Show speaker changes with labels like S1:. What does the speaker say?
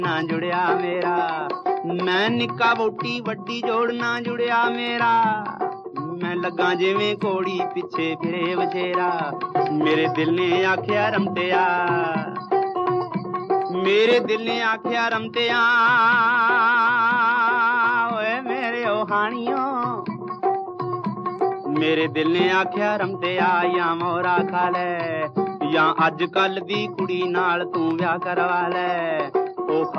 S1: ਨਾ ਜੁੜਿਆ ਮੇਰਾ, ਮੈਂ ਨਿੱਕਾ ਵੋਟੀ ਵੱਡੀ ਜੋੜ ਨਾ ਜੁੜਿਆ ਮੇਰਾ। ਮੈਂ ਲੱਗਾ ਜਿਵੇਂ ਘੋੜੀ ਪਿੱਛੇ ਫਿਰੇ ਵਛੇਰਾ, ਮੇਰੇ ਦਿਲ ਨੇ ਆਖਿਆ ਰਮਟਿਆ, ਮੇਰੇ ਦਿਲ ਨੇ ਆਖਿਆ ਰਮਟਿਆ ਓਏ ਮੇਰੇ ਓ ਹਾਣੀਓ। ਮੇਰੇ ਦਿਲ ਨੇ ਆਖਿਆ ਰਮਟਿਆ ਜਾਂ ਮੋਰਾ ਖਾ ਲੈ, ਜਾਂ ਅੱਜ ਕੱਲ ਦੀ ਕੁੜੀ ਨਾਲ ਤੂੰ ਵਿਆਹ ਕਰਵਾ ਲੈ। ਉਹ